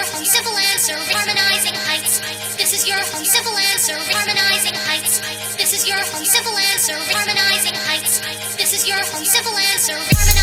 home, simple answer, harmonizing heights. This is your home, simple answer, harmonizing heights. This is your home, simple answer, harmonizing heights. This is your home, simple answer, harmonizing